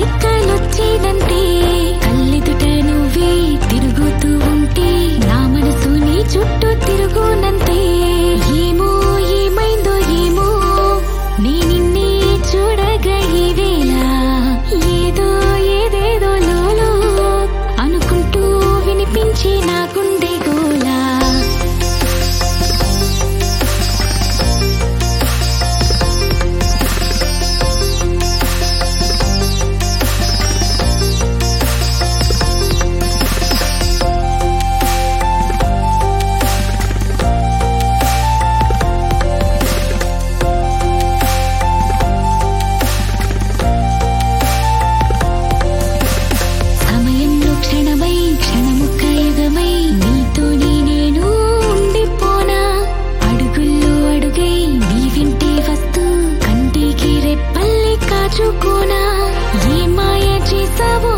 రెక్కలొచ్చేదంటే కళ్ళెదుట నువ్వే తిరుగుతూ ఉంటే నా మనసు నీ చుట్టూ తిరుగునంతే ఏమో ఏమైందో ఏమో నీ నిన్నే చూడగా ఈ వేళ ఏదో ఏదేదో లోలో అనుకుంటూ వినిపించే నా గుండె గోలా సమయంలో క్షణమై క్షణముక్క యుగమై నీతోనే నేను ఉండిపోనా అడుగుల్లో అడుగై నీ వింటే వస్తూ కంటికి రెప్పల్లి కాచుకోనా ఏ మాయ చేసావో